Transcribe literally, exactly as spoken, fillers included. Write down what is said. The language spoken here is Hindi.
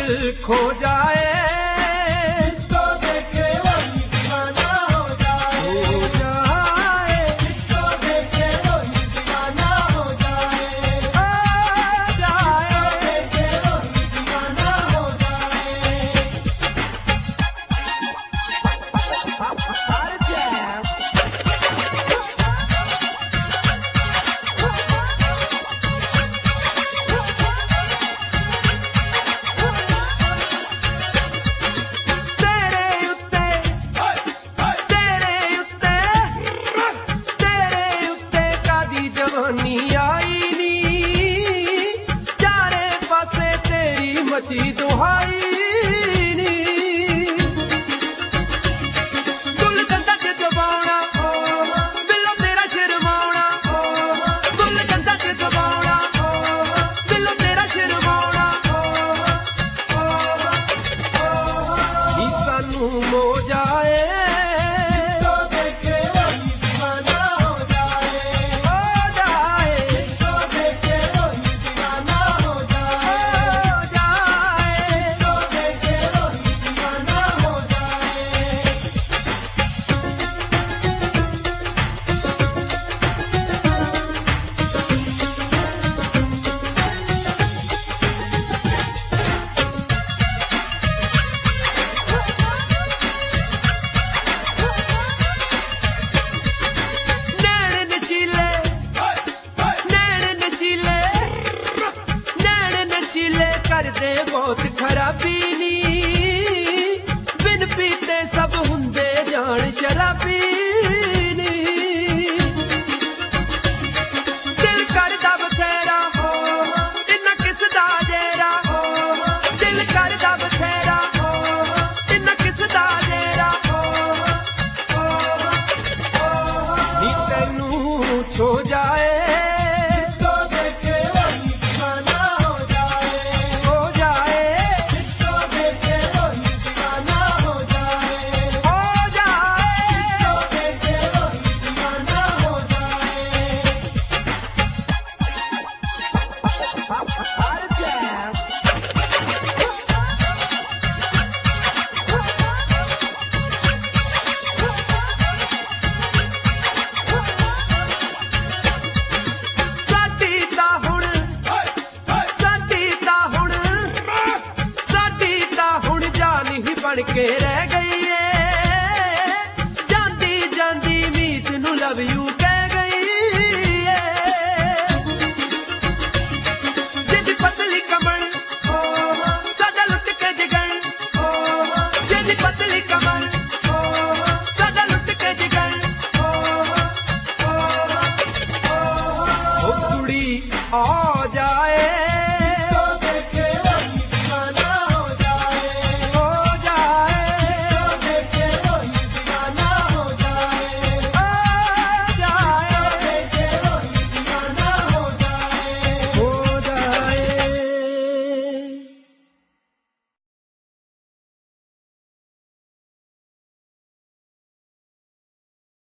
दिल खो जाए, इसको देखे वही दीवाना हो जाए, हो जाए, इसको देखे वही दीवाना हो जाए, हो जाए। इसको देखे वही दीवाना हो जाए। तेरे उत्ते, तेरे उत्ते, तेरे उत्ते कादी जवानी आई नी, चारे पासे तेरी मची दुहाई नी। गुल गंदा च दबाउणा, दिलों तेरा शर्माउणा, गुल गंदा च दबाउणा, दिलों तेरा शर्माउणा। नी सानू मो जाए, इसको देखे वही दीवाना हो जाए, हो जाए, इसको देखे वही दीवाना हो जाए, हो जाए। इसको देखे वही दीवाना हो जाए। नैन नशीले, नैन नशीले, नैन नशीले करदे बहुत खराबी नी, बिन पीते सब हुंदे जान शराबी नी। दिल करदा बथेरा, इन्ना किसदा जेरा, दिल करदा बथेरा, इन्ना किसदा जेरा। नी तैनू छो जाए, इसको देखे वही दीवाना हो जाए, हो जाए, इसको देखे वही दीवाना हो जाए, हो जाए। इसको देखे वही दीवाना हो जाए। साडी तां हुण, साडी तां हुण, साडी तां हुण जान ही बन के रह गई।